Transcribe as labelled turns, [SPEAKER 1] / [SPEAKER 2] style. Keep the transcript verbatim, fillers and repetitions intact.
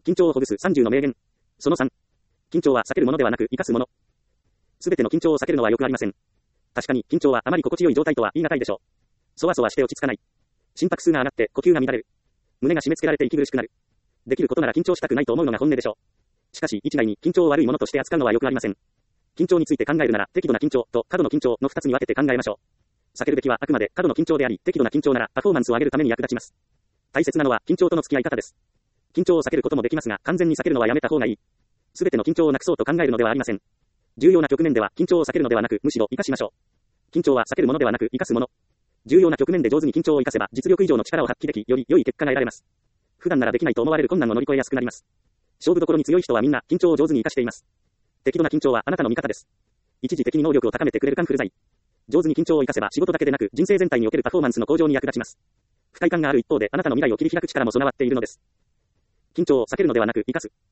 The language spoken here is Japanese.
[SPEAKER 1] 緊張をほぐすさんじゅうの名言。そのさん。緊張は避けるものではなく生かすもの。すべての緊張を避けるのはよくありません。確かに緊張はあまり心地よい状態とは言い難いでしょう。そわそわして落ち着かない。心拍数が上がって呼吸が乱れる。胸が締め付けられて息苦しくなる。できることなら緊張したくないと思うのが本音でしょう。しかし一概に緊張を悪いものとして扱うのはよくありません。緊張について考えるなら適度な緊張と過度の緊張のふたつに分けて考えましょう。避けるべきはあくまで過度の緊張であり、適度な緊張ならパフォーマンスを上げるために役立ちます。大切なのは緊張との付き合い方です。緊張を避けることもできますが、完全に避けるのはやめた方がいい。すべての緊張をなくそうと考えるのではありません。重要な局面では緊張を避けるのではなく、むしろ活かしましょう。緊張は避けるものではなく、活かすもの。重要な局面で上手に緊張を活かせば、実力以上の力を発揮でき、より良い結果が得られます。普段ならできないと思われる困難を乗り越えやすくなります。勝負どころに強い人はみんな緊張を上手に活かしています。適度な緊張はあなたの味方です。一時的に能力を高めてくれるカンフル剤。上手に緊張を活かせば仕事だけでなく人生全体におけるパフォーマンスの向上に役立ちます。不快感がある一方であなたの未来を切り開く力も備わっているのです。緊張を避けるのではなく活かす。